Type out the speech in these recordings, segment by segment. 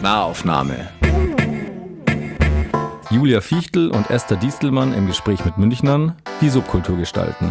Nahaufnahme. Julia Fichtel und Esther Diestelmann im Gespräch mit Münchnern, die Subkultur gestalten.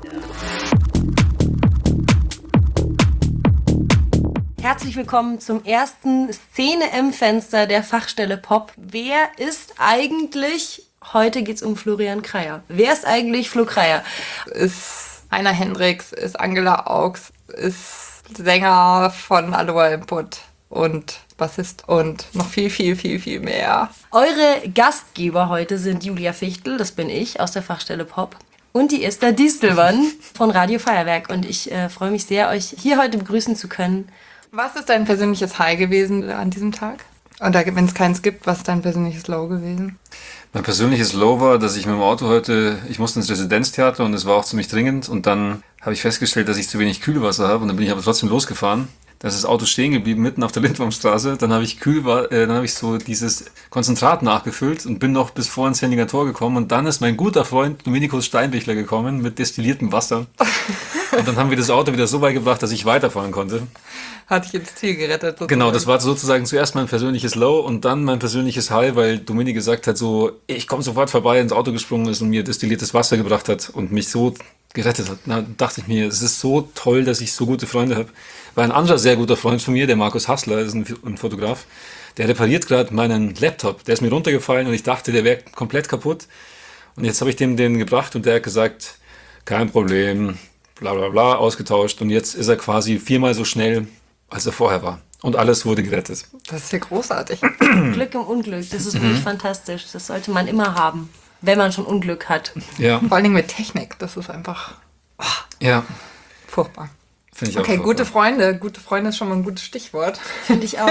Herzlich willkommen zum ersten Szene im Fenster der Fachstelle Pop. Wer ist eigentlich, heute geht's um Florian Kreyer. Wer ist eigentlich Flo Kreyer? Ist Heiner Hendricks, ist Angela Augs, ist Sänger von Aloha Input und Bassist und noch viel mehr. Eure Gastgeber heute sind Julia Fichtel, das bin ich, aus der Fachstelle Pop. Und die Esther Diestelmann von Radio Feuerwerk. Und ich freue mich sehr, euch hier heute begrüßen zu können. Was ist dein persönliches High gewesen an diesem Tag? Und wenn es keins gibt, was ist dein persönliches Low gewesen? Mein persönliches Low war, dass ich mit dem Auto ich musste ins Residenztheater und es war auch ziemlich dringend. Und dann habe ich festgestellt, dass ich zu wenig Kühlwasser habe und dann bin ich aber trotzdem losgefahren. Da ist das Auto stehen geblieben, mitten auf der Lindwurmstraße. Dann habe ich so dieses Konzentrat nachgefüllt und bin noch bis vor ins Henninger Tor gekommen. Und dann ist mein guter Freund Dominikus Steinbichler gekommen mit destilliertem Wasser. Und dann haben wir das Auto wieder so weit gebracht, dass ich weiterfahren konnte. Hat dich ins Ziel gerettet. Sozusagen. Genau, das war sozusagen zuerst mein persönliches Low und dann mein persönliches High, weil Dominik gesagt hat, so, ich komme sofort vorbei, ins Auto gesprungen ist und mir destilliertes Wasser gebracht hat und mich so gerettet hat. Da dachte ich mir, es ist so toll, dass ich so gute Freunde habe. Weil ein anderer sehr guter Freund von mir, der Markus Hassler, ist ein Fotograf, der repariert gerade meinen Laptop. Der ist mir runtergefallen und ich dachte, der wäre komplett kaputt. Und jetzt habe ich dem den gebracht und der hat gesagt, kein Problem, bla bla bla, ausgetauscht. Und jetzt ist er quasi 4-mal so schnell, als er vorher war. Und alles wurde gerettet. Das ist ja großartig. Glück im Unglück, das ist wirklich fantastisch. Das sollte man immer haben, wenn man schon Unglück hat. Ja. Vor allen Dingen mit Technik, das ist einfach Ja. furchtbar. Finde ich Okay, auch gute Freunde. Gute Freunde ist schon mal ein gutes Stichwort. Finde ich auch.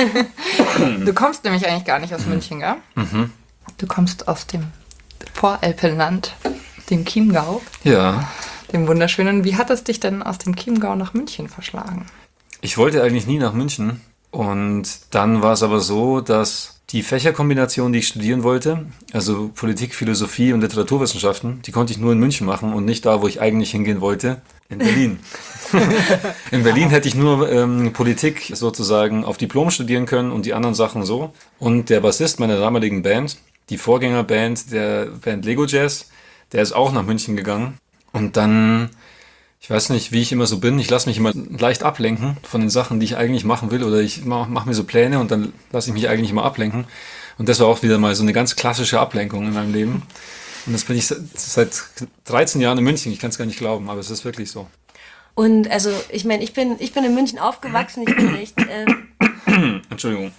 Du kommst nämlich eigentlich gar nicht aus München, gell? Mhm. Du kommst aus dem Voralpenland, dem Chiemgau, Ja. dem wunderschönen. Wie hat es dich denn aus dem Chiemgau nach München verschlagen? Ich wollte eigentlich nie nach München. Und dann war es aber so, dass die Fächerkombination, die ich studieren wollte, also Politik, Philosophie und Literaturwissenschaften, die konnte ich nur in München machen und nicht da, wo ich eigentlich hingehen wollte, in Berlin. In Berlin hätte ich nur Politik sozusagen auf Diplom studieren können und die anderen Sachen so. Und der Bassist meiner damaligen Band, die Vorgängerband der Band Lego Jazz, der ist auch nach München gegangen. Und dann, ich weiß nicht, wie ich immer so bin, ich lasse mich immer leicht ablenken von den Sachen, die ich eigentlich machen will. Oder ich mache mir so Pläne und dann lasse ich mich eigentlich immer ablenken. Und das war auch wieder mal so eine ganz klassische Ablenkung in meinem Leben. Und das bin ich seit 13 Jahren in München. Ich kann es gar nicht glauben, aber es ist wirklich so. Und also, ich meine, ich bin in München aufgewachsen, ich bin echt... Entschuldigung.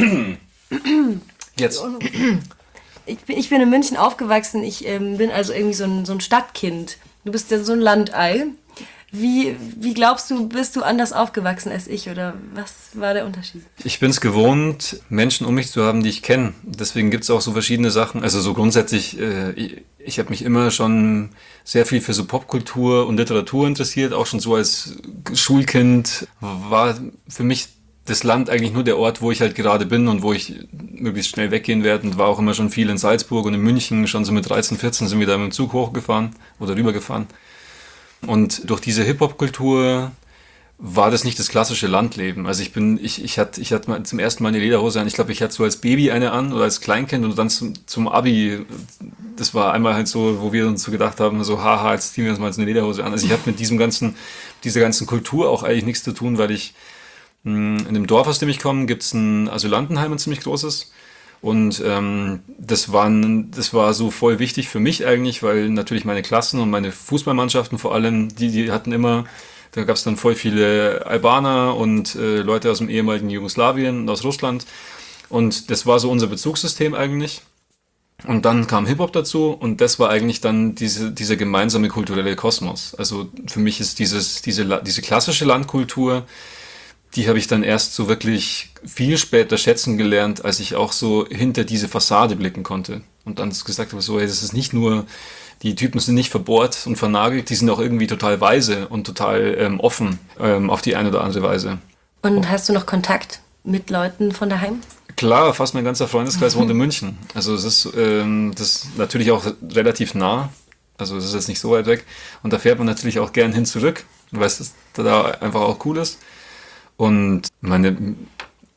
Jetzt. Ich bin in München aufgewachsen, ich bin also irgendwie so ein Stadtkind. Du bist ja so ein Landei. Wie glaubst du, bist du anders aufgewachsen als ich oder was war der Unterschied? Ich bin es gewohnt, Menschen um mich zu haben, die ich kenne. Deswegen gibt es auch so verschiedene Sachen. Also so grundsätzlich, ich habe mich immer schon sehr viel für so Popkultur und Literatur interessiert. Auch schon so als Schulkind war für mich das Land eigentlich nur der Ort, wo ich halt gerade bin und wo ich möglichst schnell weggehen werde. Und war auch immer schon viel in Salzburg und in München. Schon so mit 13, 14 sind wir da mit dem Zug hochgefahren oder rübergefahren. Und durch diese Hip-Hop-Kultur war das nicht das klassische Landleben. Also ich hatte mal zum ersten Mal eine Lederhose an. Ich glaube, ich hatte so als Baby eine an oder als Kleinkind und dann zum Abi. Das war einmal halt so, wo wir uns so gedacht haben, so haha, jetzt ziehen wir uns mal eine Lederhose an. Also ich hatte mit dieser ganzen Kultur auch eigentlich nichts zu tun, weil in dem Dorf, aus dem ich komme, gibt es ein Asylantenheim, ein ziemlich großes. Und das war so voll wichtig für mich eigentlich, weil natürlich meine Klassen und meine Fußballmannschaften vor allem, die hatten immer, da gab es dann voll viele Albaner und Leute aus dem ehemaligen Jugoslawien und aus Russland. Und das war so unser Bezugssystem eigentlich. Und dann kam Hip-Hop dazu und das war eigentlich dann dieser gemeinsame kulturelle Kosmos. Also für mich ist diese klassische Landkultur, die habe ich dann erst so wirklich viel später schätzen gelernt, als ich auch so hinter diese Fassade blicken konnte. Und dann gesagt habe, so, hey, das ist nicht nur, die Typen sind nicht verbohrt und vernagelt, die sind auch irgendwie total weise und total offen auf die eine oder andere Weise. Und hast du noch Kontakt mit Leuten von daheim? Klar, fast mein ganzer Freundeskreis wohnt in München. Also es ist das ist natürlich auch relativ nah. Also es ist jetzt nicht so weit weg. Und da fährt man natürlich auch gern hin zurück, weil es da einfach auch cool ist. Und meine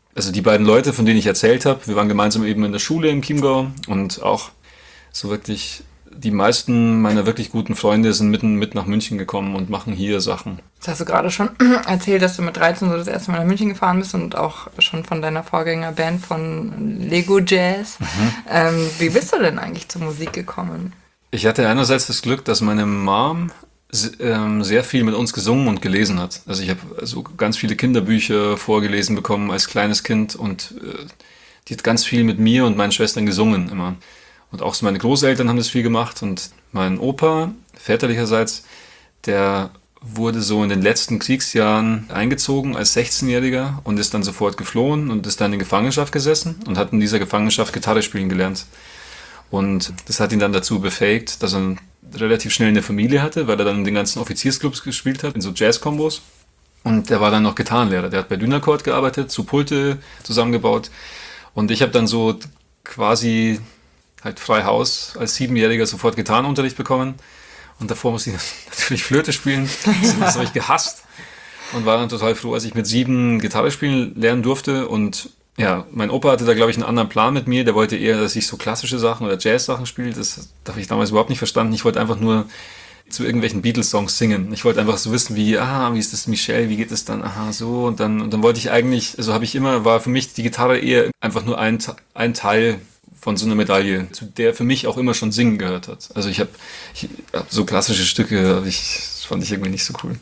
also die beiden Leute, von denen ich erzählt habe, wir waren gemeinsam eben in der Schule im Chiemgau und auch so wirklich die meisten meiner wirklich guten Freunde sind mit nach München gekommen und machen hier Sachen. Das hast du gerade schon erzählt, dass du mit 13 so das erste Mal nach München gefahren bist und auch schon von deiner Vorgängerband von Lego Jazz. Wie bist du denn eigentlich zur Musik gekommen? Ich hatte einerseits das Glück, dass meine Mom sehr viel mit uns gesungen und gelesen hat. Also ich habe so ganz viele Kinderbücher vorgelesen bekommen als kleines Kind und die hat ganz viel mit mir und meinen Schwestern gesungen immer. Und auch so meine Großeltern haben das viel gemacht und mein Opa, väterlicherseits, der wurde so in den letzten Kriegsjahren eingezogen als 16-Jähriger und ist dann sofort geflohen und ist dann in Gefangenschaft gesessen und hat in dieser Gefangenschaft Gitarre spielen gelernt. Und das hat ihn dann dazu befähigt, dass er relativ schnell eine Familie hatte, weil er dann in den ganzen Offiziersclubs gespielt hat, in so Jazz-Kombos. Und der war dann noch Gitarrenlehrer. Der hat bei Dynakord gearbeitet, so Pulte zusammengebaut. Und ich habe dann so quasi halt frei Haus als 7-Jähriger sofort Gitarrenunterricht bekommen. Und davor musste ich natürlich Flöte spielen. Das habe ich gehasst. Und war dann total froh, als ich mit 7 Gitarre spielen lernen durfte. Und ja, mein Opa hatte da, glaube ich, einen anderen Plan mit mir. Der wollte eher, dass ich so klassische Sachen oder Jazz-Sachen spiele. Das habe ich damals überhaupt nicht verstanden. Ich wollte einfach nur zu irgendwelchen Beatles-Songs singen. Ich wollte einfach so wissen, wie ist das Michelle, wie geht es dann, so. Und dann wollte ich eigentlich, also war für mich die Gitarre eher einfach nur ein Teil von so einer Medaille, zu der für mich auch immer schon Singen gehört hat. Also ich hab so klassische Stücke, das fand ich irgendwie nicht so cool.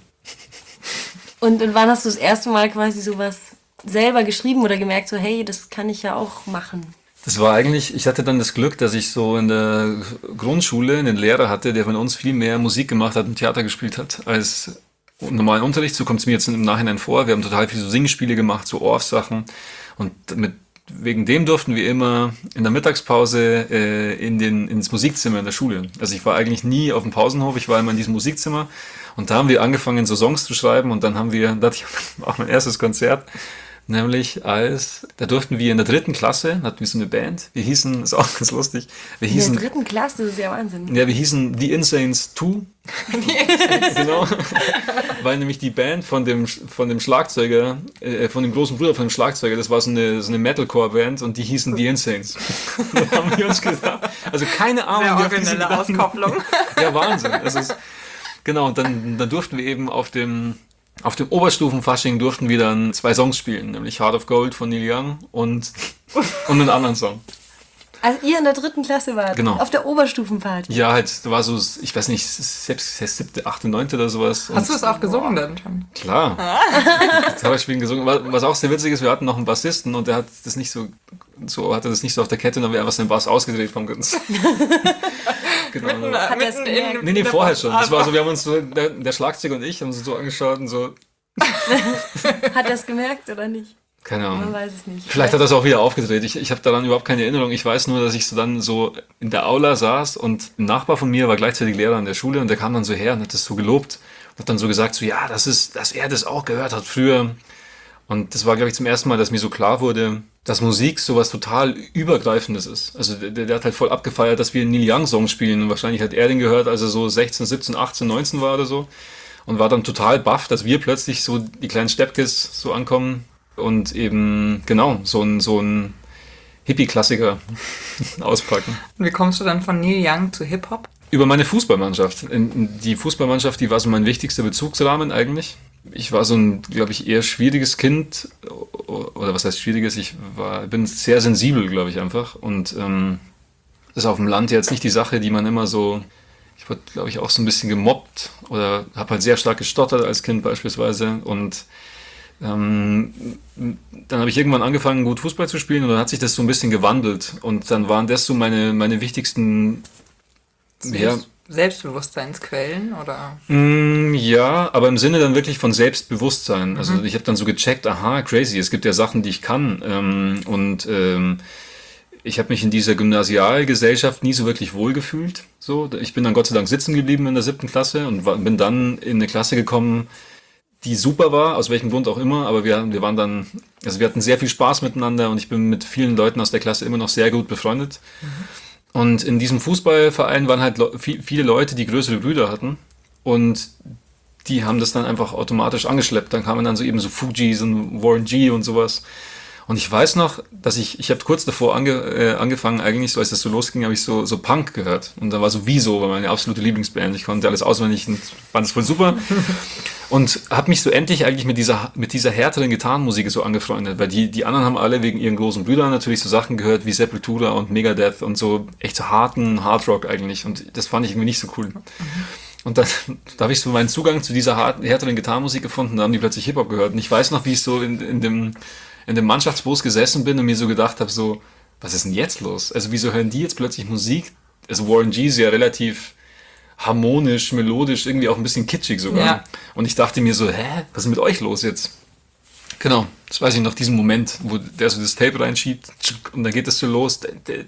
Und wann hast du das erste Mal quasi sowas selber geschrieben oder gemerkt, so hey, das kann ich ja auch machen? Das war eigentlich, ich hatte dann das Glück, dass ich so in der Grundschule einen Lehrer hatte, der von uns viel mehr Musik gemacht hat und Theater gespielt hat als im normalen Unterricht. So kommt es mir jetzt im Nachhinein vor. Wir haben total viele so Singspiele gemacht, so Orff-Sachen. Und wegen dem durften wir immer in der Mittagspause ins Musikzimmer in der Schule. Also ich war eigentlich nie auf dem Pausenhof, ich war immer in diesem Musikzimmer. Und da haben wir angefangen, so Songs zu schreiben. Und dann da hatte ich auch mein erstes Konzert. Nämlich da durften wir in der 3. Klasse, hatten wir so eine Band, wir hießen, ist auch ganz lustig, In der 3. Klasse, das ist ja Wahnsinn. ja, wir hießen The Insanes 2. Genau. Weil nämlich die Band von dem Schlagzeuger, von dem großen Bruder von dem Schlagzeuger, das war so eine Metalcore-Band und die hießen The Insanes. Da haben wir uns gedacht, also keine Ahnung, Sehr originelle Auskopplung. Ja, Wahnsinn. Genau, und dann durften wir eben auf dem Oberstufenfasching durften wir dann 2 Songs spielen, nämlich Heart of Gold von Neil Young und einen anderen Song. Als ihr in der 3. Klasse wart, Genau. auf der Oberstufenparty. Ja, halt, da war so, ich weiß nicht, 7., 8., 9. oder sowas. Hast du es auch gesungen dann schon? Klar. Gitarre spielen gesungen. Was auch sehr witzig ist, wir hatten noch einen Bassisten und der hat das nicht so auf der Kette, und dann haben wir einfach seinen Bass ausgedreht vom Götz. Genau. Hat er es gemerkt? Nee, vorher schon. Das war so, wir haben uns so, der Schlagzeuger und ich haben uns so angeschaut und so, Hat er es gemerkt oder nicht? keine Ahnung. Man weiß es nicht. Vielleicht hat er es auch wieder aufgedreht. Ich habe daran überhaupt keine Erinnerung. Ich weiß nur, dass ich dann so in der Aula saß und ein Nachbar von mir war gleichzeitig Lehrer an der Schule und der kam dann so her und hat das so gelobt und hat dann so gesagt, so ja, dass er das auch gehört hat früher. Und das war, glaube ich, zum ersten Mal, dass mir so klar wurde, dass Musik sowas total Übergreifendes ist. Also der hat halt voll abgefeiert, dass wir einen Neil Young-Song spielen und wahrscheinlich hat er den gehört, als er so 16, 17, 18, 19 war oder so und war dann total baff, dass wir plötzlich so die kleinen Steppkes so ankommen und eben, genau, so ein Hippie-Klassiker auspacken. Und wie kommst du dann von Neil Young zu Hip-Hop? Über meine Fußballmannschaft. Die Fußballmannschaft, die war so mein wichtigster Bezugsrahmen eigentlich. Ich war so ein, glaube ich, eher schwieriges Kind. Oder was heißt schwieriges? Ich bin sehr sensibel, glaube ich, einfach. Und das ist auf dem Land jetzt nicht die Sache, die man immer so... Ich wurde, glaube ich, auch so ein bisschen gemobbt. Oder habe halt sehr stark gestottert als Kind beispielsweise. Und dann habe ich irgendwann angefangen, gut Fußball zu spielen. Und dann hat sich das so ein bisschen gewandelt. Und dann waren das so meine wichtigsten... Ja, Selbstbewusstseinsquellen oder? Ja, aber im Sinne dann wirklich von Selbstbewusstsein. Also ich habe dann so gecheckt, aha, crazy, es gibt ja Sachen, die ich kann. Ich habe mich in dieser Gymnasialgesellschaft nie so wirklich wohlgefühlt. So, ich bin dann Gott sei Dank sitzen geblieben in der 7. Klasse und bin dann in eine Klasse gekommen, die super war, aus welchem Grund auch immer, aber wir waren dann, also wir hatten sehr viel Spaß miteinander und ich bin mit vielen Leuten aus der Klasse immer noch sehr gut befreundet. Und in diesem Fußballverein waren halt viele Leute, die größere Brüder hatten und die haben das dann einfach automatisch angeschleppt. Dann kamen dann so eben so Fujis und Warren G und sowas. Und ich weiß noch, dass ich habe kurz davor angefangen, eigentlich so, als das so losging, habe ich so Punk gehört. Und da war so Wieso, war meine absolute Lieblingsband. Ich konnte alles auswendig und fand es voll super. Und habe mich so endlich eigentlich mit dieser härteren Gitarrenmusik so angefreundet. Weil die anderen haben alle wegen ihren großen Brüdern natürlich so Sachen gehört wie Sepultura und Megadeth und so echt so harten Hardrock eigentlich. Und das fand ich irgendwie nicht so cool. Und dann da habe ich so meinen Zugang zu dieser härteren Gitarrenmusik gefunden. Da haben die plötzlich Hip-Hop gehört. Und ich weiß noch, wie ich so in dem Mannschaftsbus gesessen bin und mir so gedacht habe, so, was ist denn jetzt los? Also wieso hören die jetzt plötzlich Musik? Also Warren G ist ja relativ harmonisch, melodisch, irgendwie auch ein bisschen kitschig sogar. Ja. Und ich dachte mir so, was ist mit euch los jetzt? Genau, das weiß ich noch, diesen Moment, wo der so das Tape reinschiebt und dann geht das so los.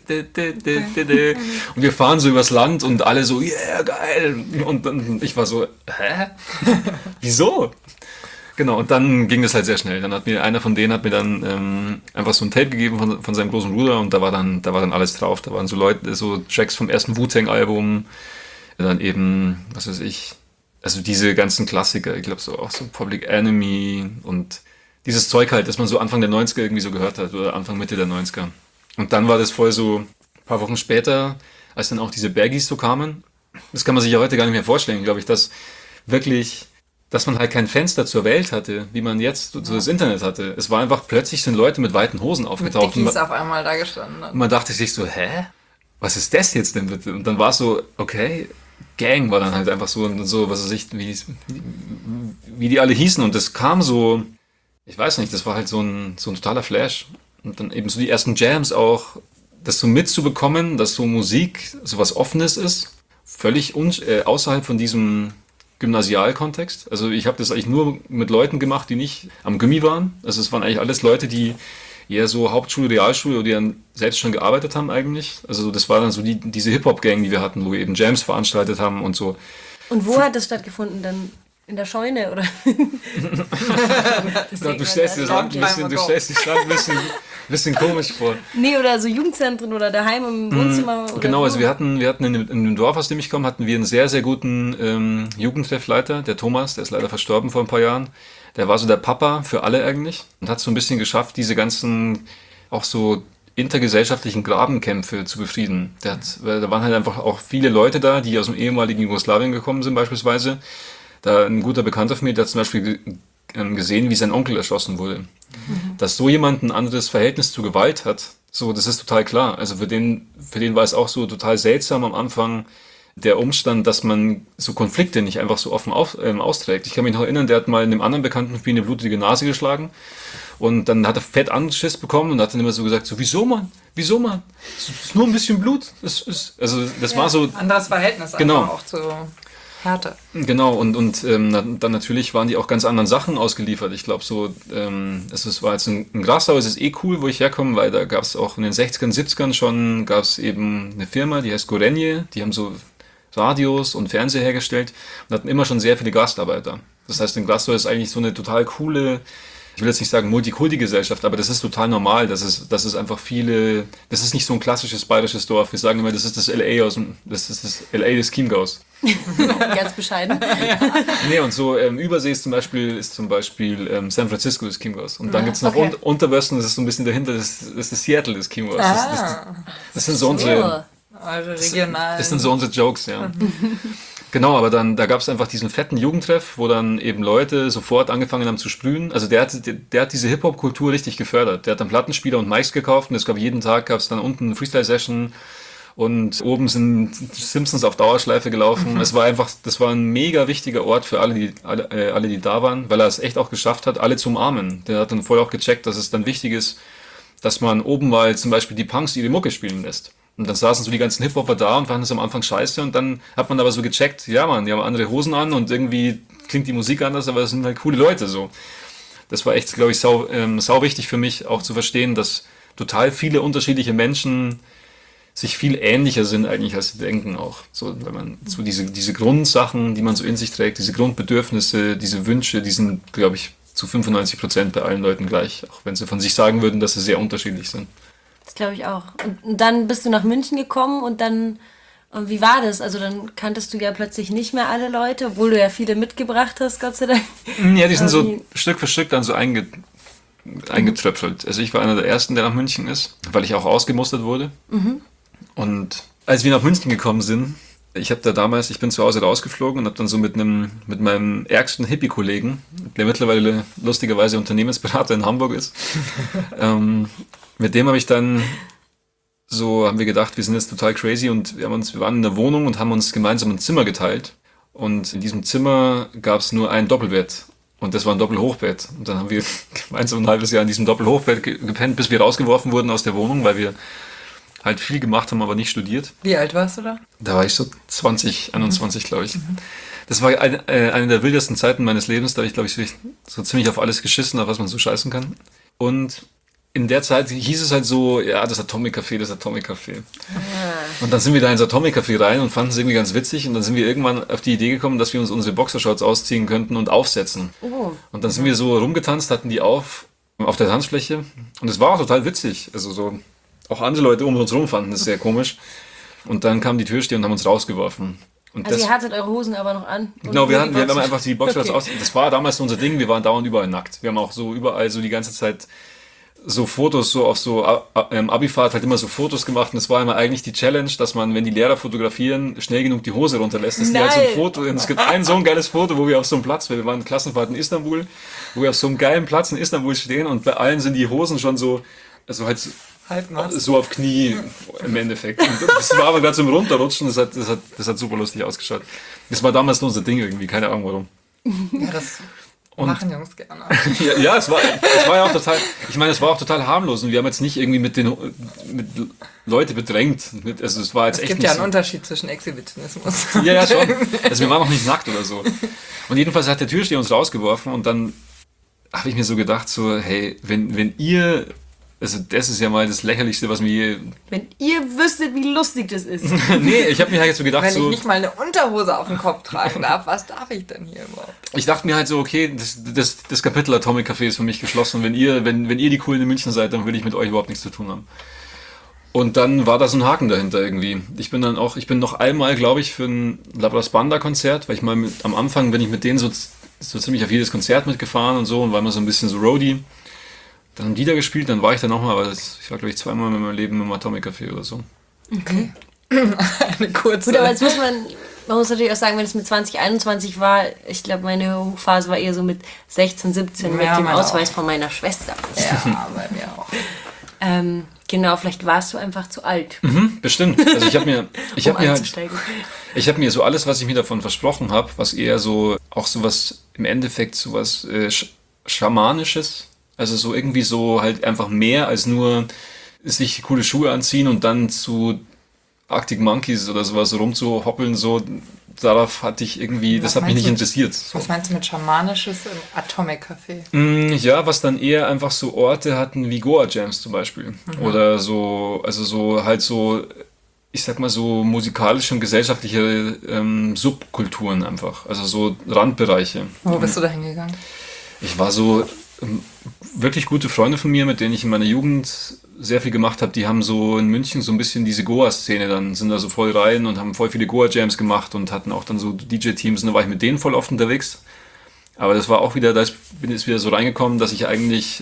Und wir fahren so übers Land und alle so, yeah, geil. Und dann ich war so, wieso? Genau, und dann ging das halt sehr schnell. Dann einer von denen hat mir dann einfach so ein Tape gegeben von seinem großen Bruder und da war dann alles drauf. Da waren so Tracks vom ersten Wu-Tang-Album, dann eben, was weiß ich, also diese ganzen Klassiker, ich glaube so auch so Public Enemy und dieses Zeug halt, das man so Anfang der 90er irgendwie so gehört hat oder Anfang, Mitte der 90er. Und dann war das voll so, ein paar Wochen später, als dann auch diese Baggies so kamen, das kann man sich ja heute gar nicht mehr vorstellen, glaube ich, dass man halt kein Fenster zur Welt hatte, wie man jetzt so das Internet hatte. Es war einfach, plötzlich sind Leute mit weiten Hosen Mit aufgetaucht. Dickies auf einmal da gestanden. Und man dachte sich so, was ist das jetzt denn bitte? Und dann war es so, okay, Gang war dann halt einfach so und so, was weiß ich, wie die alle hießen. Und das kam so, ich weiß nicht, das war halt so ein totaler Flash. Und dann eben so die ersten Jams auch, das so mitzubekommen, dass so Musik so was Offenes ist, völlig außerhalb von diesem Gymnasialkontext. Also ich habe das eigentlich nur mit Leuten gemacht, die nicht am Gymi waren. Also es waren eigentlich alles Leute, die eher so Hauptschule, Realschule oder die dann selbst schon gearbeitet haben eigentlich. Also das war dann so diese Hip-Hop-Gang, die wir hatten, wo wir eben Jams veranstaltet haben und so. Und wo hat das stattgefunden? Dann in der Scheune, oder? Du stellst dir das Land ein bisschen komisch vor. Nee, oder so Jugendzentren oder daheim im Wohnzimmer. Oder Genau, wo? also wir hatten in dem Dorf, aus dem ich komme, hatten wir einen sehr, sehr guten Jugendtreffleiter, der Thomas, der ist leider verstorben vor ein paar Jahren. Der war so der Papa für alle eigentlich und hat so ein bisschen geschafft, diese ganzen auch so intergesellschaftlichen Grabenkämpfe zu befrieden. Weil da waren halt einfach auch viele Leute da, die aus dem ehemaligen Jugoslawien gekommen sind beispielsweise. Da ein guter Bekannter von mir, der hat zum Beispiel gesehen, wie sein Onkel erschossen wurde. Dass so jemand ein anderes Verhältnis zu Gewalt hat, so, das ist total klar. Also für den war es auch so total seltsam am Anfang, der Umstand, dass man so Konflikte nicht einfach so offen austrägt. Ich kann mich noch erinnern, der hat mal in einem anderen Bekannten von mir eine blutige Nase geschlagen und dann hat er fett Anschiss bekommen und hat dann immer so gesagt, so, wieso Mann? Es ist nur ein bisschen Blut. Das war so... Anderes Verhältnis genau. Einfach auch zu Härte. Genau, und dann natürlich waren die auch ganz anderen Sachen ausgeliefert. Ich glaube so, es war jetzt in Grasau, es ist cool, wo ich herkomme, weil da gab es auch in den 60ern, 70ern schon, gab es eben eine Firma, die heißt Gorenje, die haben so Radios und Fernseher hergestellt und hatten immer schon sehr viele Gastarbeiter. Das heißt, in Grasau ist eigentlich so eine total coole, ich will jetzt nicht sagen Multikulti-Gesellschaft, aber das ist total normal, dass es einfach viele, das ist nicht so ein klassisches bayerisches Dorf. Wir sagen immer, das ist das LA des Chiemgaus. Ganz bescheiden. Nee, und so Übersee ist zum Beispiel San Francisco des Chiemgaus. Und dann gibt es noch Unterwestern, das ist so ein bisschen dahinter, das ist Seattle des Chiemgaus. Das sind so unsere... Eure regionalen... Das sind so unsere Jokes, ja. Genau, aber dann, da gab es einfach diesen fetten Jugendtreff, wo dann eben Leute sofort angefangen haben zu sprühen. Also der hat diese Hip-Hop-Kultur richtig gefördert. Der hat dann Plattenspieler und Mics gekauft und es gab jeden Tag, gab es dann unten eine Freestyle-Session und oben sind Simpsons auf Dauerschleife gelaufen. Das war ein mega wichtiger Ort für alle, die da waren, weil er es echt auch geschafft hat, alle zu umarmen. Der hat dann voll auch gecheckt, dass es dann wichtig ist, dass man oben mal zum Beispiel die Punks ihre Mucke spielen lässt. Und dann saßen so die ganzen Hip-Hopper da und fanden es am Anfang scheiße und dann hat man aber so gecheckt, ja Mann, die haben andere Hosen an und irgendwie klingt die Musik anders, aber es sind halt coole Leute so. Das war echt, glaube ich, sau wichtig für mich auch zu verstehen, dass total viele unterschiedliche Menschen sich viel ähnlicher sind eigentlich, als sie denken auch. So, wenn man so diese Grundsachen, die man so in sich trägt, diese Grundbedürfnisse, diese Wünsche, die sind, glaube ich, zu 95% bei allen Leuten gleich, auch wenn sie von sich sagen würden, dass sie sehr unterschiedlich sind. Das glaube ich auch. Und dann bist du nach München gekommen und wie war das? Also dann kanntest du ja plötzlich nicht mehr alle Leute, obwohl du ja viele mitgebracht hast, Gott sei Dank. Ja, die sind so Stück für Stück dann so eingetröpfelt. Also ich war einer der Ersten, der nach München ist, weil ich auch ausgemustert wurde. Und als wir nach München gekommen sind, ich bin zu Hause rausgeflogen und habe dann so mit meinem ärgsten Hippie-Kollegen, der mittlerweile lustigerweise Unternehmensberater in Hamburg ist, mit dem haben wir gedacht, wir sind jetzt total crazy und wir waren in der Wohnung und haben uns gemeinsam ein Zimmer geteilt. Und in diesem Zimmer gab es nur ein Doppelbett. Und das war ein Doppelhochbett. Und dann haben wir gemeinsam ein halbes Jahr in diesem Doppelhochbett gepennt, bis wir rausgeworfen wurden aus der Wohnung, weil wir halt viel gemacht haben, aber nicht studiert. Wie alt warst du da? Da war ich so 20, 21, glaube ich. Das war eine der wildesten Zeiten meines Lebens. Da habe ich, glaube ich, so ziemlich auf alles geschissen, auf was man so scheißen kann. Und in der Zeit hieß es halt so, ja, das Atomic Café. Und dann sind wir da ins Atomic Café rein und fanden es irgendwie ganz witzig. Und dann sind wir irgendwann auf die Idee gekommen, dass wir uns unsere Boxershorts ausziehen könnten und aufsetzen. Oh. Und dann sind wir so rumgetanzt, hatten die auf der Tanzfläche. Und es war auch total witzig. Also so, auch andere Leute um uns rum fanden das sehr komisch. Und dann kam die Türsteher und haben uns rausgeworfen. Und Also ihr hattet eure Hosen aber noch an? Genau, wir haben einfach die Boxershorts Okay. aus. Das war damals so unser Ding, wir waren dauernd überall nackt. Wir haben auch so überall so die ganze Zeit so Fotos, so auf so Abifahrt halt immer so Fotos gemacht. Und es war immer eigentlich die Challenge, dass man, wenn die Lehrer fotografieren, schnell genug die Hose runterlässt. Dass die halt so ein Nein. Foto, und es gibt so ein geiles Foto, wo wir auf so einem Platz, wir waren Klassenfahrt in Istanbul, wo wir auf so einem geilen Platz in Istanbul stehen und bei allen sind die Hosen schon so, also halt Halbnass. so auf Knie im Endeffekt. Und das war aber gerade zum Runterrutschen, das hat super lustig ausgeschaut. Das war damals nur unser Ding irgendwie, keine Ahnung warum. Ja, das Und- machen Jungs gerne. Ja, es war ja auch total, ich meine, es war auch total harmlos und wir haben jetzt nicht irgendwie mit Leute bedrängt. Also es war jetzt Es echt gibt nicht ja einen so. Unterschied zwischen Exhibitionismus. Ja, schon. Also wir waren noch nicht nackt oder so. Und jedenfalls hat der Türsteher uns rausgeworfen und dann habe ich mir so gedacht, so, hey, wenn ihr, also das ist ja mal das Lächerlichste, was mir je... Wenn ihr wüsstet, wie lustig das ist. Nee, ich habe mir halt jetzt so gedacht, Wenn ich so, nicht mal eine Unterhose auf dem Kopf tragen darf, was darf ich denn hier überhaupt? ich dachte mir halt so, okay, das Kapitel Atomic Café ist für mich geschlossen. Wenn ihr die Coolen in München seid, dann will ich mit euch überhaupt nichts zu tun haben. Und dann war da so ein Haken dahinter irgendwie. Ich bin noch einmal, glaube ich, für ein Labras Banda Konzert, weil ich mal am Anfang bin ich mit denen so ziemlich auf jedes Konzert mitgefahren und so und war immer so ein bisschen so Roadie. Dann haben die da gespielt, dann war ich da nochmal, aber ich war, glaube ich, zweimal in meinem Leben im Atomic Café oder so. Okay. Eine kurze. Gut, aber jetzt man muss natürlich auch sagen, wenn es mit 2021 war, ich glaube, meine Hochphase war eher so mit 16, 17 mit Ja, dem meine Ausweis auch. von meiner Schwester. Ja, bei mir auch. Genau, vielleicht warst du einfach zu alt, Bestimmt. Also ich habe mir halt, einzusteigen. ich habe mir so alles, was ich mir davon versprochen habe, was eher so, auch sowas, im Endeffekt sowas Schamanisches, also so irgendwie so halt einfach mehr als nur sich coole Schuhe anziehen und dann zu Arctic Monkeys oder sowas rumzuhoppeln, so, darauf hatte ich irgendwie, das Was hat mich meinst nicht du? interessiert. Was meinst du mit Schamanisches im Atomic Café? Ja, was dann eher einfach so Orte hatten wie Goa Jams zum Beispiel. Oder so, also so halt so, ich sag mal so musikalische und gesellschaftliche Subkulturen einfach. Also so Randbereiche. Wo bist du da hingegangen? Ich war so wirklich gute Freunde von mir, mit denen ich in meiner Jugend sehr viel gemacht habe, die haben so in München so ein bisschen diese Goa-Szene dann, sind da so voll rein und haben voll viele Goa-Jams gemacht und hatten auch dann so DJ-Teams und da war ich mit denen voll oft unterwegs. Aber das war auch wieder, bin jetzt wieder so reingekommen, dass ich eigentlich,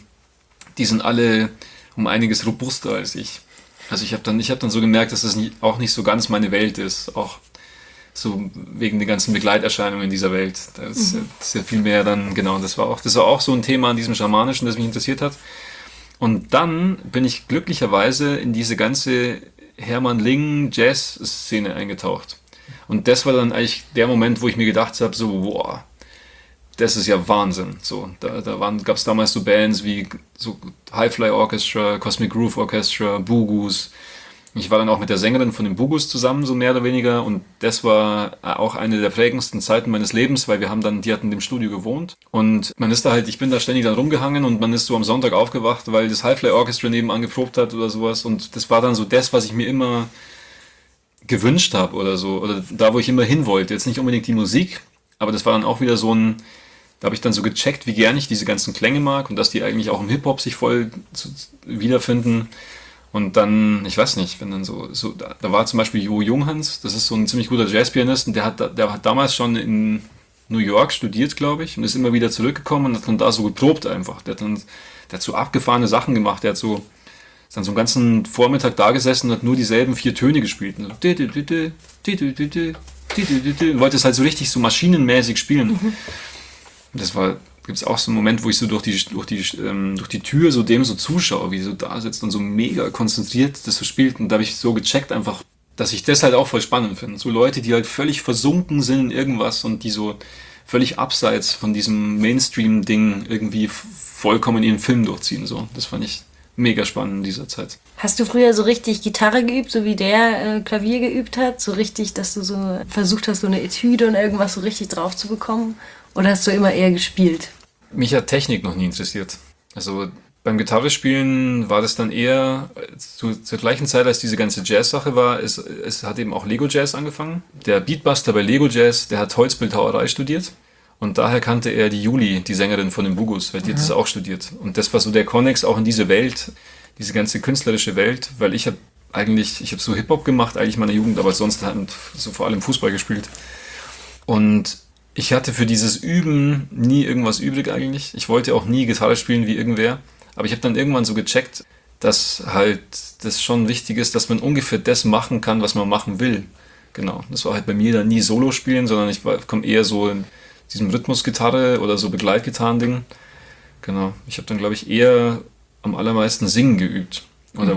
die sind alle um einiges robuster als ich. Also ich habe dann so gemerkt, dass das auch nicht so ganz meine Welt ist, auch so wegen den ganzen Begleiterscheinungen dieser Welt. Das ist ja viel mehr dann, genau, das war auch so ein Thema an diesem Schamanischen, das mich interessiert hat. Und dann bin ich glücklicherweise in diese ganze Hermann Ling Jazz-Szene eingetaucht. Und das war dann eigentlich der Moment, wo ich mir gedacht habe, so, boah, das ist ja Wahnsinn. So, gab es damals so Bands wie so Hi-Fly Orchestra, Cosmic Groove Orchestra, Boogoos. Ich war dann auch mit der Sängerin von den Boogoos zusammen, so mehr oder weniger. Und das war auch eine der prägendsten Zeiten meines Lebens, weil die hatten im Studio gewohnt. Und ich bin da ständig dann rumgehangen und man ist so am Sonntag aufgewacht, weil das Hi-Fly Orchestra nebenan geprobt hat oder sowas. Und das war dann so das, was ich mir immer gewünscht habe oder so. Oder da, wo ich immer hin wollte. Jetzt nicht unbedingt die Musik, aber das war dann auch wieder so da habe ich dann so gecheckt, wie gern ich diese ganzen Klänge mag und dass die eigentlich auch im Hip-Hop sich voll wiederfinden. Und dann, ich weiß nicht, wenn dann da war zum Beispiel Jo Junghans, das ist so ein ziemlich guter Jazzpianist und der hat damals schon New York studiert, glaube ich, und ist immer wieder zurückgekommen und hat dann da so geprobt einfach. Der hat so abgefahrene Sachen gemacht. Der hat ist dann so einen ganzen Vormittag da gesessen und hat nur dieselben 4 Töne gespielt. Und wollte es halt so richtig so maschinenmäßig spielen. Und gibt es auch so einen Moment, wo ich so durch die Tür so dem so zuschaue, wie so da sitzt und so mega konzentriert das so spielt. Und da habe ich so gecheckt einfach, dass ich das halt auch voll spannend finde. So Leute, die halt völlig versunken sind in irgendwas und die so völlig abseits von diesem Mainstream-Ding irgendwie vollkommen ihren Film durchziehen. So, das fand ich mega spannend in dieser Zeit. Hast du früher so richtig Gitarre geübt, so wie der Klavier geübt hat? So richtig, dass du so versucht hast, so eine Etüde und irgendwas so richtig drauf zu bekommen? Oder hast du immer eher gespielt? Mich hat Technik noch nie interessiert. Also beim Gitarrespielen war das dann eher zur gleichen Zeit, als diese ganze Jazz-Sache war. Es hat eben auch Lego Jazz angefangen. Der Beatbuster bei Lego Jazz, der hat Holzbildhauerei studiert. Und daher kannte er die Juli, die Sängerin von den Bugus, weil die hat das auch studiert. Und das war so der Konnex auch in diese Welt, diese ganze künstlerische Welt, weil ich habe so Hip-Hop gemacht, eigentlich in meiner Jugend, aber sonst halt so vor allem Fußball gespielt. Und ich hatte für dieses Üben nie irgendwas übrig eigentlich. Ich wollte auch nie Gitarre spielen wie irgendwer. Aber ich habe dann irgendwann so gecheckt, dass halt das schon wichtig ist, dass man ungefähr das machen kann, was man machen will. Genau. Das war halt bei mir dann nie Solo spielen, sondern ich komme eher so in diesem Rhythmusgitarre oder so Begleitgitarren-Ding. Genau. Ich habe dann, glaube ich, eher am allermeisten Singen geübt. Oder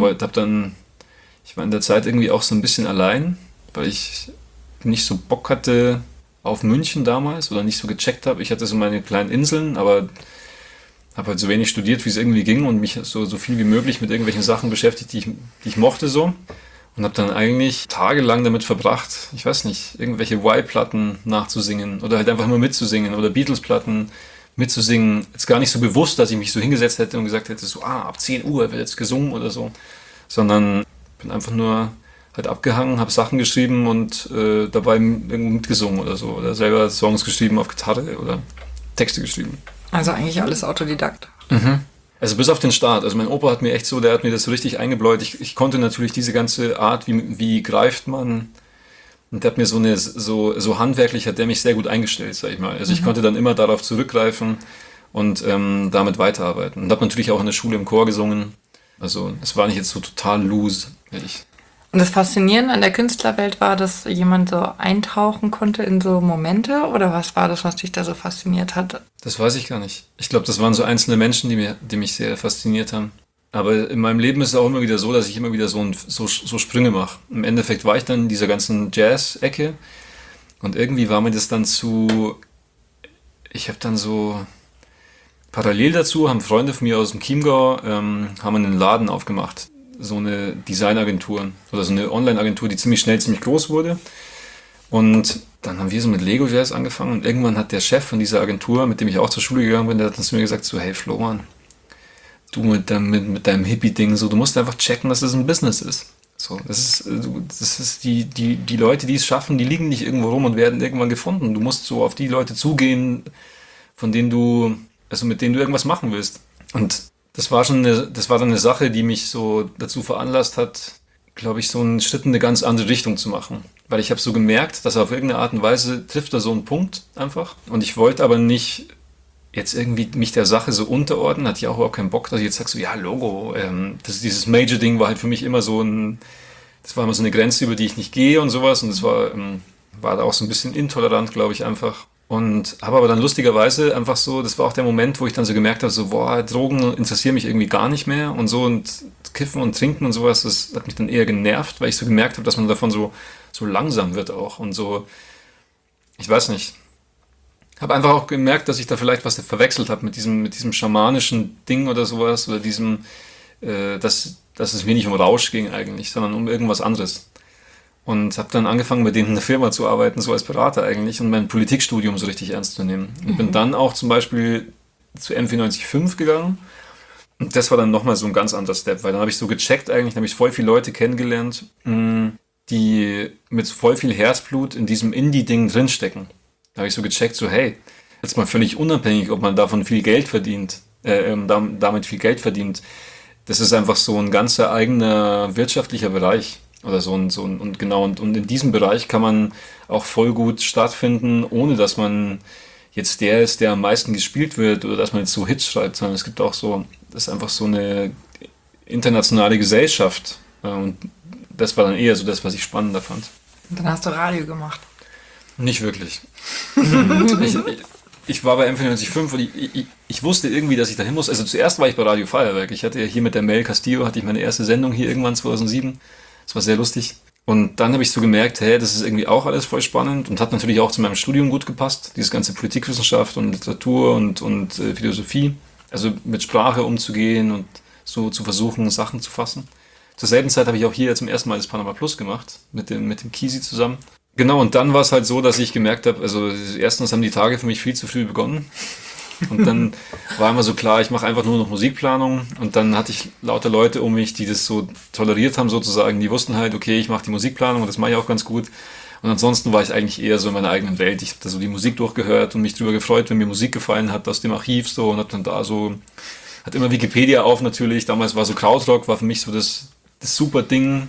ich war in der Zeit irgendwie auch so ein bisschen allein, weil ich nicht so Bock hatte auf München damals oder nicht so gecheckt habe. Ich hatte so meine kleinen Inseln, aber habe halt so wenig studiert, wie es irgendwie ging und mich so viel wie möglich mit irgendwelchen Sachen beschäftigt, die ich mochte so. Und habe dann eigentlich tagelang damit verbracht, ich weiß nicht, irgendwelche Y-Platten nachzusingen oder halt einfach immer mitzusingen oder Beatles-Platten mitzusingen. Jetzt gar nicht so bewusst, dass ich mich so hingesetzt hätte und gesagt hätte, so, ab 10 Uhr wird jetzt gesungen oder so. Sondern bin einfach nur halt abgehangen, habe Sachen geschrieben und dabei irgendwo mitgesungen oder so. Oder selber Songs geschrieben auf Gitarre oder Texte geschrieben. Also eigentlich alles Autodidakt. Mhm. Also bis auf den Start. Also mein Opa hat mir echt der hat mir das so richtig eingebläut. Ich konnte natürlich diese ganze Art, wie greift man, und der hat mir so handwerklich hat der mich sehr gut eingestellt, sag ich mal. Also ich konnte dann immer darauf zurückgreifen und damit weiterarbeiten. Und habe natürlich auch in der Schule im Chor gesungen. Also es war nicht jetzt so total loose, ehrlich. Und das Faszinierende an der Künstlerwelt war, dass jemand so eintauchen konnte in so Momente? Oder was war das, was dich da so fasziniert hat? Das weiß ich gar nicht. Ich glaube, das waren so einzelne Menschen, die mich sehr fasziniert haben. Aber in meinem Leben ist es auch immer wieder so, dass ich immer wieder so Sprünge mache. Im Endeffekt war ich dann in dieser ganzen Jazz-Ecke und irgendwie war mir das dann ich habe dann so parallel dazu, haben Freunde von mir aus dem Chiemgau, haben einen Laden aufgemacht. So eine Designagentur oder so eine Online-Agentur, die ziemlich schnell ziemlich groß wurde. Und dann haben wir so mit Lego Jazz angefangen und irgendwann hat der Chef von dieser Agentur, mit dem ich auch zur Schule gegangen bin, der hat dann zu mir gesagt so, hey Florian, du mit deinem Hippie-Ding, so, du musst einfach checken, dass das ein Business ist. So, das ist die Leute, die es schaffen, die liegen nicht irgendwo rum und werden irgendwann gefunden. Du musst so auf die Leute zugehen, mit denen du irgendwas machen willst. Und das war dann eine Sache, die mich so dazu veranlasst hat, glaube ich, so einen Schritt in eine ganz andere Richtung zu machen. Weil ich habe so gemerkt, dass auf irgendeine Art und Weise trifft er so einen Punkt einfach. Und ich wollte aber nicht jetzt irgendwie mich der Sache so unterordnen, hatte ich auch überhaupt keinen Bock, dass ich jetzt sage so, ja, Logo, dieses Major-Ding war halt für mich immer das war immer so eine Grenze, über die ich nicht gehe und sowas. Und das war da auch so ein bisschen intolerant, glaube ich, einfach. Und habe aber dann lustigerweise einfach so, das war auch der Moment, wo ich dann so gemerkt habe, so, boah, Drogen interessieren mich irgendwie gar nicht mehr und so und Kiffen und Trinken und sowas, das hat mich dann eher genervt, weil ich so gemerkt habe, dass man davon so langsam wird auch und so, ich weiß nicht. Habe einfach auch gemerkt, dass ich da vielleicht was verwechselt habe mit diesem schamanischen Ding oder sowas oder dass es mir nicht um Rausch ging eigentlich, sondern um irgendwas anderes. Und habe dann angefangen, bei denen in der Firma zu arbeiten, so als Berater eigentlich, und mein Politikstudium so richtig ernst zu nehmen. Und bin dann auch zum Beispiel zu M495 gegangen. Und das war dann nochmal so ein ganz anderer Step, weil dann habe ich so gecheckt eigentlich, dann habe ich voll viele Leute kennengelernt, die mit voll viel Herzblut in diesem Indie-Ding drinstecken. Da habe ich so gecheckt, so hey, jetzt mal völlig unabhängig, ob man davon viel Geld verdient, damit viel Geld verdient. Das ist einfach so ein ganzer eigener wirtschaftlicher Bereich. Oder und in diesem Bereich kann man auch voll gut stattfinden, ohne dass man jetzt der ist, der am meisten gespielt wird oder dass man jetzt so Hits schreibt, sondern es gibt auch so, das ist einfach so eine internationale Gesellschaft. Und das war dann eher so das, was ich spannender fand. Und dann hast du Radio gemacht. Nicht wirklich. Ich war bei M94.5 und ich wusste irgendwie, dass ich dahin muss. Also zuerst war ich bei Radio Feuerwerk. Ich hatte ja hier mit der Mel Castillo, hatte ich meine erste Sendung hier irgendwann 2007. Das war sehr lustig. Und dann habe ich so gemerkt, hey, das ist irgendwie auch alles voll spannend und hat natürlich auch zu meinem Studium gut gepasst. Dieses ganze Politikwissenschaft und Literatur und Philosophie. Also mit Sprache umzugehen und so zu versuchen, Sachen zu fassen. Zur selben Zeit habe ich auch hier zum ersten Mal das Panama Plus gemacht, mit dem Kisi zusammen. Genau, und dann war es halt so, dass ich gemerkt habe, also erstens haben die Tage für mich viel zu früh begonnen. Und dann war immer so klar, ich mache einfach nur noch Musikplanung. Und dann hatte ich lauter Leute um mich, die das so toleriert haben sozusagen. Die wussten halt, okay, ich mache die Musikplanung und das mache ich auch ganz gut. Und ansonsten war ich eigentlich eher so in meiner eigenen Welt. Ich habe da so die Musik durchgehört und mich drüber gefreut, wenn mir Musik gefallen hat aus dem Archiv so und habe dann da so, hat immer Wikipedia auf natürlich. Damals war so Krautrock, war für mich so das super Ding.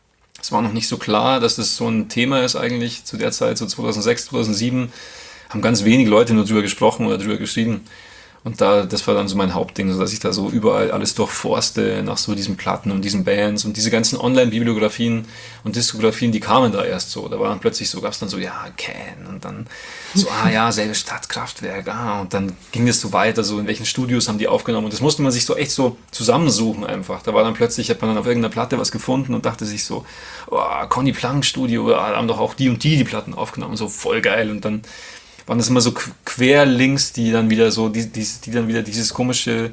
Es war noch nicht so klar, dass das so ein Thema ist eigentlich zu der Zeit, so 2006, 2007. Haben ganz wenige Leute nur drüber gesprochen oder drüber geschrieben. Und das war dann so mein Hauptding, so dass ich da so überall alles durchforste nach so diesen Platten und diesen Bands und diese ganzen Online-Bibliografien und Diskografien, die kamen da erst so. Da war dann plötzlich so, gab es dann so, ja, Can und dann so, selbe Stadtkraftwerk, und dann ging es so weiter, so in welchen Studios haben die aufgenommen und das musste man sich so echt so zusammensuchen einfach. Da war dann plötzlich, hat man dann auf irgendeiner Platte was gefunden und dachte sich so, Conny Planck Studio, da haben doch auch die Platten aufgenommen, so voll geil und dann waren das immer so Querlinks, die dann wieder so, die dann wieder dieses komische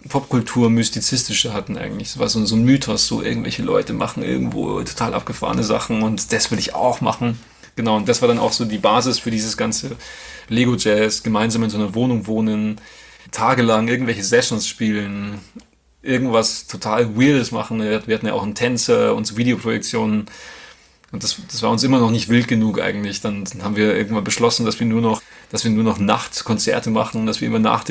Popkultur-Mystizistische hatten eigentlich. Es war so ein Mythos, so irgendwelche Leute machen irgendwo total abgefahrene Sachen und das will ich auch machen. Genau, und das war dann auch so die Basis für dieses ganze Lego-Jazz, gemeinsam in so einer Wohnung wohnen, tagelang irgendwelche Sessions spielen, irgendwas total Weirdes machen. Wir hatten ja auch einen Tänzer und so Videoprojektionen. Und das war uns immer noch nicht wild genug eigentlich. Dann haben wir irgendwann beschlossen, dass wir nur noch Nachtkonzerte machen, dass wir immer nach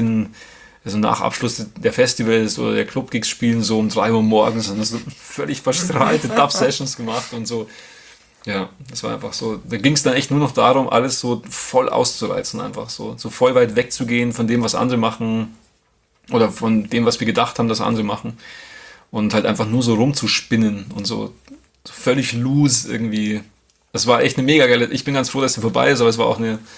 Abschluss der Festivals oder der Club-Gigs spielen, so um 3 Uhr morgens und so völlig verstrahlte Dub-Sessions gemacht und so. Ja, das war einfach so. Da ging es dann echt nur noch darum, alles so voll auszureizen einfach so voll weit wegzugehen von dem, was andere machen oder von dem, was wir gedacht haben, dass andere machen und halt einfach nur so rumzuspinnen und so völlig loose irgendwie. Das war echt eine mega geile, ich bin ganz froh, dass sie vorbei ist, aber es war auch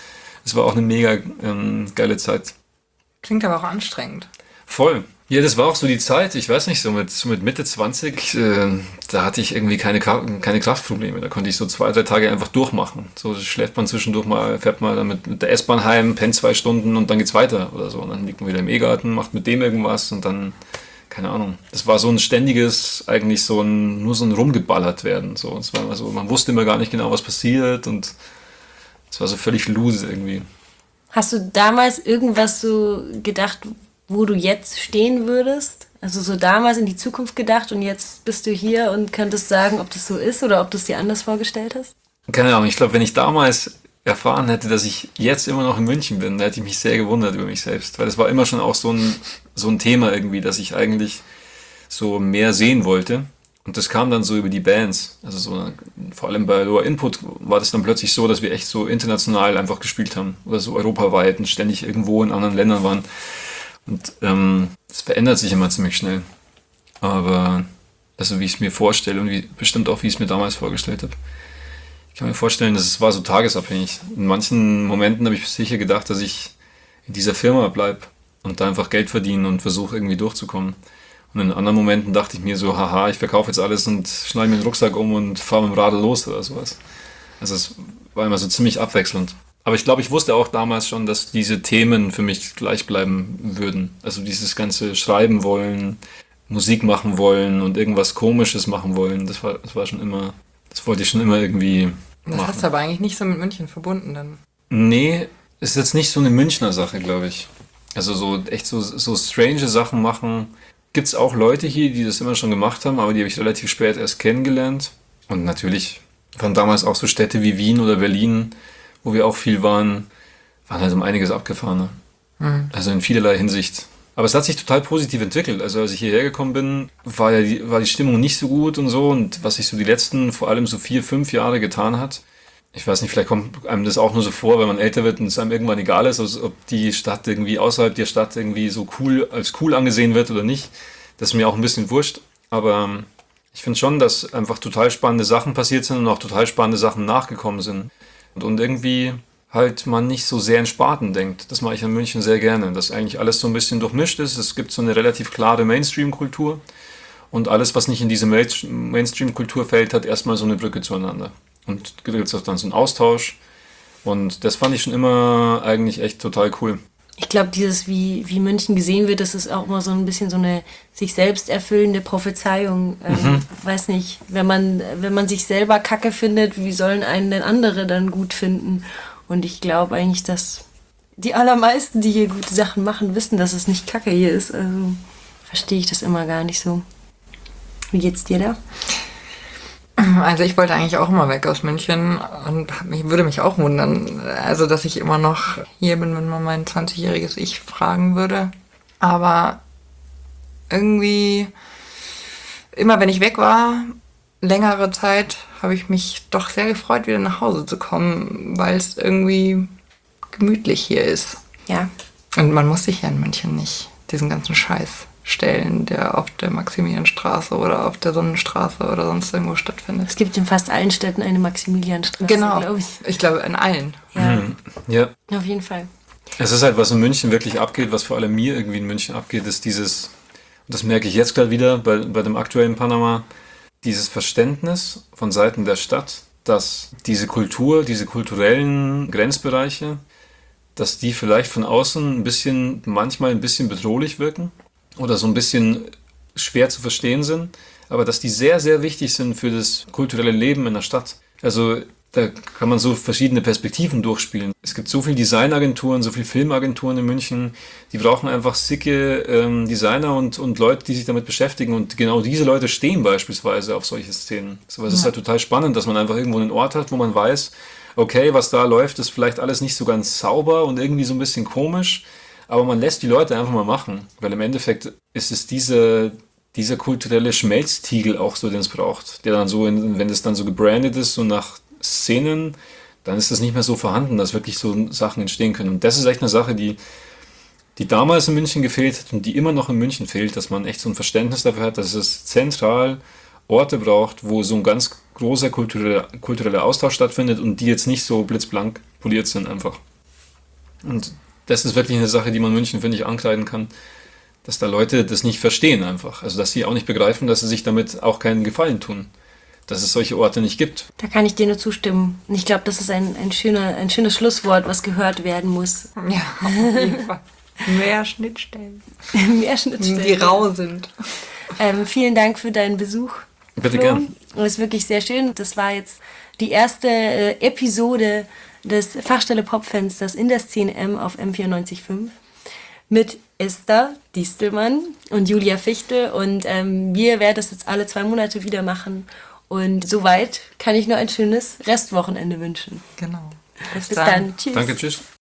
eine mega geile Zeit. Klingt aber auch anstrengend. Voll. Ja, das war auch so die Zeit, ich weiß nicht, so mit Mitte 20, da hatte ich irgendwie keine Kraftprobleme. Da konnte ich so 2-3 Tage einfach durchmachen. So schläft man zwischendurch mal, fährt mal dann mit der S-Bahn heim, pennt 2 Stunden und dann geht's weiter oder so. Und dann liegt man wieder im E-Garten, macht mit dem irgendwas und dann keine Ahnung. Das war so ein ständiges, eigentlich nur so ein rumgeballert werden. So. Es war immer so, man wusste immer gar nicht genau, was passiert und es war so völlig loose irgendwie. Hast du damals irgendwas so gedacht, wo du jetzt stehen würdest? Also so damals in die Zukunft gedacht und jetzt bist du hier und könntest sagen, ob das so ist oder ob du es dir anders vorgestellt hast? Keine Ahnung, ich glaube, wenn ich damals erfahren hätte, dass ich jetzt immer noch in München bin, da hätte ich mich sehr gewundert über mich selbst, weil es war immer schon auch so ein Thema irgendwie, dass ich eigentlich so mehr sehen wollte und das kam dann so über die Bands, also so vor allem bei Lower Input war das dann plötzlich so, dass wir echt so international einfach gespielt haben oder so europaweit und ständig irgendwo in anderen Ländern waren und das verändert sich immer ziemlich schnell, aber also wie ich es mir vorstelle und bestimmt auch wie ich es mir damals vorgestellt habe. Ich kann mir vorstellen, dass es war so tagesabhängig. In manchen Momenten habe ich sicher gedacht, dass ich in dieser Firma bleibe und da einfach Geld verdiene und versuche irgendwie durchzukommen. Und in anderen Momenten dachte ich mir so, haha, ich verkaufe jetzt alles und schneide mir den Rucksack um und fahre mit dem Radl los oder sowas. Also es war immer so ziemlich abwechselnd. Aber ich glaube, ich wusste auch damals schon, dass diese Themen für mich gleich bleiben würden. Also dieses ganze Schreiben wollen, Musik machen wollen und irgendwas Komisches machen wollen, das war schon immer, das wollte ich schon immer irgendwie machen. Das hast du aber eigentlich nicht so mit München verbunden dann. Nee, ist jetzt nicht so eine Münchner Sache, glaube ich. Also so echt so strange Sachen machen. Gibt's auch Leute hier, die das immer schon gemacht haben, aber die habe ich relativ spät erst kennengelernt. Und natürlich waren damals auch so Städte wie Wien oder Berlin, wo wir auch viel waren halt um einiges abgefahrener. Mhm. Also in vielerlei Hinsicht. Aber es hat sich total positiv entwickelt. Also als ich hierher gekommen bin, war die Stimmung nicht so gut und so. Und was sich so die letzten, vor allem so 4, 5 Jahre getan hat, ich weiß nicht, vielleicht kommt einem das auch nur so vor, wenn man älter wird und es einem irgendwann egal ist, also ob die Stadt irgendwie außerhalb der Stadt irgendwie so als cool angesehen wird oder nicht. Das ist mir auch ein bisschen wurscht. Aber ich finde schon, dass einfach total spannende Sachen passiert sind und auch total spannende Sachen nachgekommen sind. Und irgendwie halt man nicht so sehr in Sparten denkt. Das mache ich in München sehr gerne, dass eigentlich alles so ein bisschen durchmischt ist. Es gibt so eine relativ klare Mainstream-Kultur und alles, was nicht in diese Mainstream-Kultur fällt, hat erstmal so eine Brücke zueinander. Und da gibt es auch dann so einen Austausch und das fand ich schon immer eigentlich echt total cool. Ich glaube, dieses, wie München gesehen wird, das ist auch immer so ein bisschen so eine sich selbst erfüllende Prophezeiung. Weiß nicht, wenn man sich selber Kacke findet, wie sollen einen denn andere dann gut finden? Und ich glaube eigentlich, dass die allermeisten, die hier gute Sachen machen, wissen, dass es nicht Kacke hier ist. Also verstehe ich das immer gar nicht so. Wie geht's dir da? Also ich wollte eigentlich auch immer weg aus München und würde mich auch wundern, also dass ich immer noch hier bin, wenn man mein 20-jähriges Ich fragen würde. Aber irgendwie, immer wenn ich weg war, längere Zeit, habe ich mich doch sehr gefreut, wieder nach Hause zu kommen, weil es irgendwie gemütlich hier ist. Ja. Und man muss sich ja in München nicht diesen ganzen Scheiß stellen, der auf der Maximilianstraße oder auf der Sonnenstraße oder sonst irgendwo stattfindet. Es gibt in fast allen Städten eine Maximilianstraße, Genau, glaube ich. ich glaube in allen. Ja, Ja. auf jeden Fall. Es ist halt, was in München wirklich abgeht, was vor allem mir irgendwie in München abgeht, ist dieses, und das merke ich jetzt gerade wieder bei dem aktuellen Panama, dieses Verständnis von Seiten der Stadt, dass diese Kultur, diese kulturellen Grenzbereiche, dass die vielleicht von außen manchmal ein bisschen bedrohlich wirken oder so ein bisschen schwer zu verstehen sind, aber dass die sehr, sehr wichtig sind für das kulturelle Leben in der Stadt. Also da kann man so verschiedene Perspektiven durchspielen. Es gibt so viele Designagenturen, so viele Filmagenturen in München, die brauchen einfach sicke Designer und Leute, die sich damit beschäftigen. Und genau diese Leute stehen beispielsweise auf solche Szenen. So, es ist halt total spannend, dass man einfach irgendwo einen Ort hat, wo man weiß, okay, was da läuft, ist vielleicht alles nicht so ganz sauber und irgendwie so ein bisschen komisch, aber man lässt die Leute einfach mal machen. Weil im Endeffekt ist es dieser kulturelle Schmelztiegel auch so, den es braucht, der dann so, wenn es dann so gebrandet ist, so nach Szenen, dann ist das nicht mehr so vorhanden, dass wirklich so Sachen entstehen können. Und das ist echt eine Sache, die damals in München gefehlt hat und die immer noch in München fehlt, dass man echt so ein Verständnis dafür hat, dass es zentral Orte braucht, wo so ein ganz großer kultureller Austausch stattfindet und die jetzt nicht so blitzblank poliert sind einfach. Und das ist wirklich eine Sache, die man München, finde ich, ankreiden kann, dass da Leute das nicht verstehen einfach. Also dass sie auch nicht begreifen, dass sie sich damit auch keinen Gefallen tun. Dass es solche Orte nicht gibt. Da kann ich dir nur zustimmen. Ich glaube, das ist ein schönes Schlusswort, was gehört werden muss. Ja, auf jeden Fall. Mehr Schnittstellen. Mehr Schnittstellen. Die rau sind. Vielen Dank für deinen Besuch. Bitte Flo. gern. Das ist wirklich sehr schön. Das war jetzt die erste Episode des Fachstelle Popfensters in der Szene M auf M94.5 mit Esther Distelmann und Julia Fichtel. Und wir werden das jetzt alle 2 Monate wieder machen. Und soweit kann ich nur ein schönes Restwochenende wünschen. Genau. Bis dann. Tschüss. Danke, tschüss.